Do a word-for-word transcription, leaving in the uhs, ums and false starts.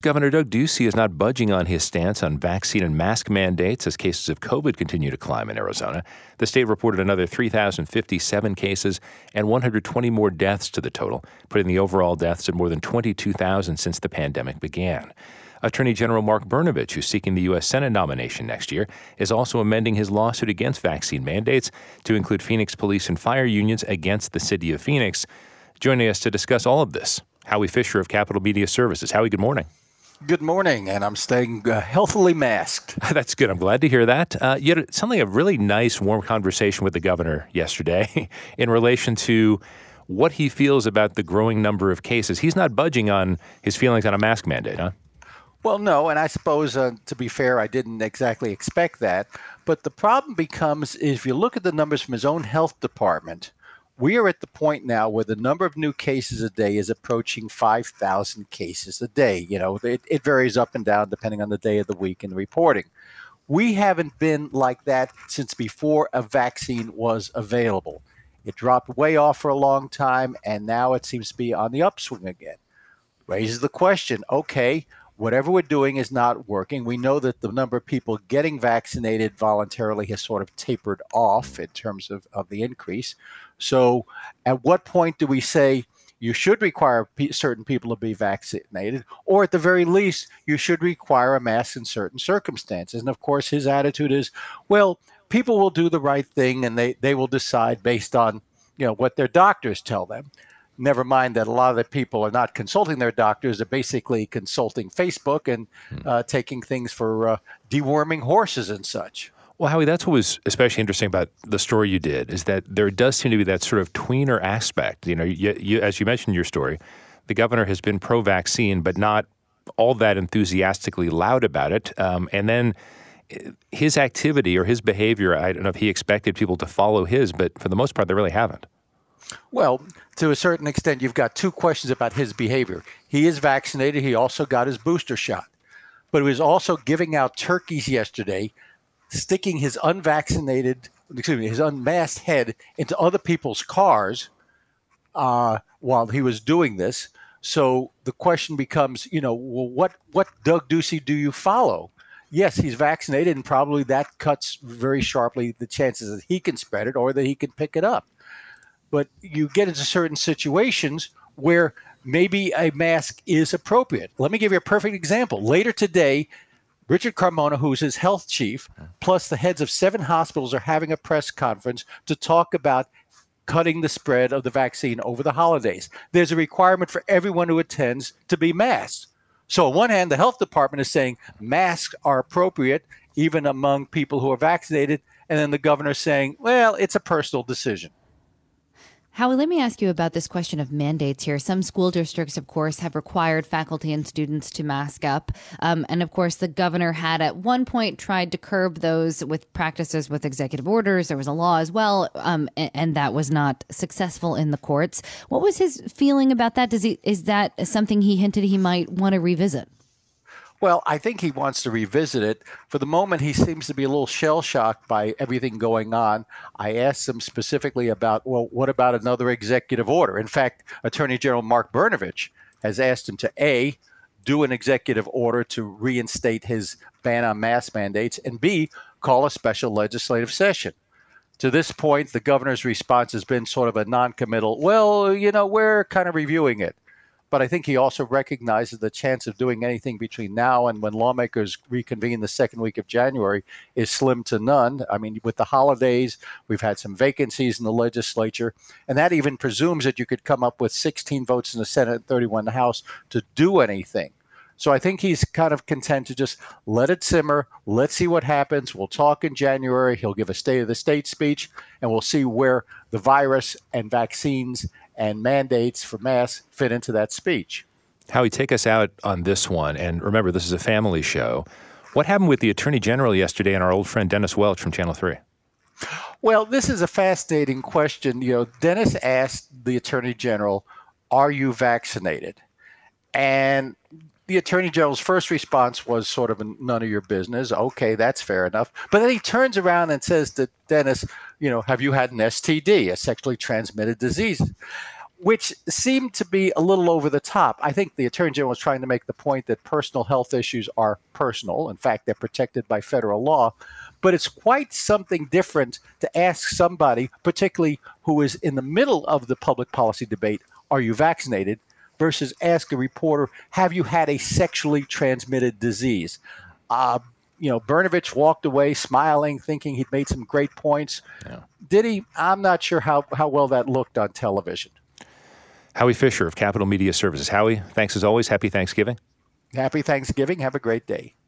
Governor Doug Ducey is not budging on his stance on vaccine and mask mandates as cases of COVID continue to climb in Arizona. The state reported another three thousand fifty-seven cases and one hundred twenty more deaths to the total, putting the overall deaths at more than twenty-two thousand since the pandemic began. Attorney General Mark Brnovich, who's seeking the U S Senate nomination next year, is also amending his lawsuit against vaccine mandates to include Phoenix police and fire unions against the city of Phoenix. Joining us to discuss all of this, Howie Fisher of Capital Media Services. Howie, good morning. Good morning, and I'm staying uh, healthily masked. That's good. I'm glad to hear that. Uh, you had something a really nice, warm conversation with the governor yesterday in relation to what he feels about the growing number of cases. He's not budging on his feelings on a mask mandate, huh? Well, no, and I suppose, uh, to be fair, I didn't exactly expect that. But the problem becomes, if you look at the numbers from his own health department, we are at the point now where the number of new cases a day is approaching five thousand cases a day. You know, it, it varies up and down depending on the day of the week and the reporting. We haven't been like that since before a vaccine was available. It dropped way off for a long time, and now it seems to be on the upswing again. Raises the question, okay, whatever we're doing is not working. We know that the number of people getting vaccinated voluntarily has sort of tapered off in terms of, of the increase. So at what point do we say you should require p- certain people to be vaccinated, or at the very least, you should require a mask in certain circumstances? And of course, his attitude is, well, people will do the right thing and they, they will decide based on, you know, what their doctors tell them. Never mind that a lot of the people are not consulting their doctors, they're basically consulting Facebook and uh, taking things for uh, deworming horses and such. Well, Howie, that's what was especially interesting about the story you did, is that there does seem to be that sort of tweener aspect. You know, you, you, as you mentioned in your story, the governor has been pro-vaccine, but not all that enthusiastically loud about it. Um, and then his activity or his behavior, I don't know if he expected people to follow his, but for the most part, they really haven't. Well, to a certain extent, you've got two questions about his behavior. He is vaccinated. He also got his booster shot. But he was also giving out turkeys yesterday, sticking his unvaccinated, excuse me, his unmasked head into other people's cars uh, while he was doing this. So the question becomes, you know, well, what, what Doug Ducey do you follow? Yes, he's vaccinated, and probably that cuts very sharply the chances that he can spread it or that he can pick it up. But you get into certain situations where maybe a mask is appropriate. Let me give you a perfect example. Later today, Richard Carmona, who's his health chief, plus the heads of seven hospitals are having a press conference to talk about cutting the spread of the vaccine over the holidays. There's a requirement for everyone who attends to be masked. So on one hand, the health department is saying masks are appropriate even among people who are vaccinated. And then the governor is saying, well, it's a personal decision. Howie, let me ask you about this question of mandates here. Some school districts, of course, have required faculty and students to mask up. Um, and of course, the governor had at one point tried to curb those with practices with executive orders. There was a law as well, um, and, and that was not successful in the courts. What was his feeling about that? Does he, is that something he hinted he might want to revisit? Well, I think he wants to revisit it. For the moment, he seems to be a little shell-shocked by everything going on. I asked him specifically about, well, what about another executive order? In fact, Attorney General Mark Brnovich has asked him to, A, do an executive order to reinstate his ban on mask mandates, and B, call a special legislative session. To this point, the governor's response has been sort of a non-committal, well, you know, we're kind of reviewing it. But I think he also recognizes the chance of doing anything between now and when lawmakers reconvene the second week of January is slim to none. I mean, with the holidays, we've had some vacancies in the legislature, and that even presumes that you could come up with sixteen votes in the Senate and thirty-one in the House to do anything. So I think he's kind of content to just let it simmer. Let's see what happens. We'll talk in January. He'll give a State of the State speech, and we'll see where the virus and vaccines and mandates for masks fit into that speech. Howie, take us out on this one. And remember, this is a family show. What happened with the Attorney General yesterday and our old friend Dennis Welch from Channel three? Well, this is a fascinating question. You know, Dennis asked the Attorney General, are you vaccinated? And the Attorney General's first response was sort of none of your business. Okay, that's fair enough. But then he turns around and says to Dennis, you know, have you had an S T D, a sexually transmitted disease? which seemed to be a little over the top. I think the Attorney General was trying to make the point that personal health issues are personal. In fact, they're protected by federal law. But it's quite something different to ask somebody, particularly who is in the middle of the public policy debate, are you vaccinated, versus ask a reporter, have you had a sexually transmitted disease? Uh, you know, Brnovich walked away smiling, thinking he'd made some great points. Yeah. Did he? I'm not sure how, how well that looked on television. Howie Fisher of Capital Media Services. Howie, thanks as always. Happy Thanksgiving. Happy Thanksgiving. Have a great day.